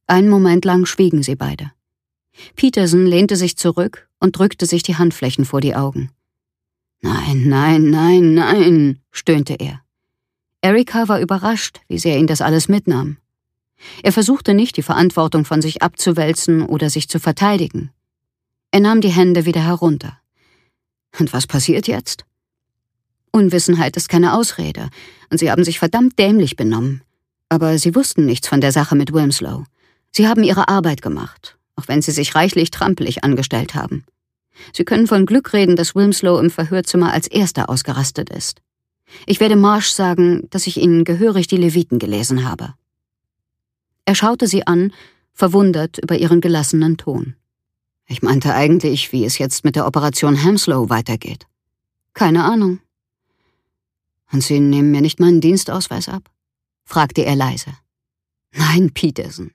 Einen Moment lang schwiegen sie beide. Peterson lehnte sich zurück und drückte sich die Handflächen vor die Augen. »Nein, nein, nein, nein«, stöhnte er. Erika war überrascht, wie sehr ihn das alles mitnahm. Er versuchte nicht, die Verantwortung von sich abzuwälzen oder sich zu verteidigen. Er nahm die Hände wieder herunter. Und was passiert jetzt? Unwissenheit ist keine Ausrede, und sie haben sich verdammt dämlich benommen. Aber sie wussten nichts von der Sache mit Wilmslow. Sie haben ihre Arbeit gemacht, auch wenn sie sich reichlich trampelig angestellt haben. Sie können von Glück reden, dass Wilmslow im Verhörzimmer als Erster ausgerastet ist. Ich werde Marsh sagen, dass ich Ihnen gehörig die Leviten gelesen habe. Er schaute sie an, verwundert über ihren gelassenen Ton. Ich meinte eigentlich, wie es jetzt mit der Operation Hemslow weitergeht. Keine Ahnung. Und Sie nehmen mir nicht meinen Dienstausweis ab? Fragte er leise. Nein, Peterson.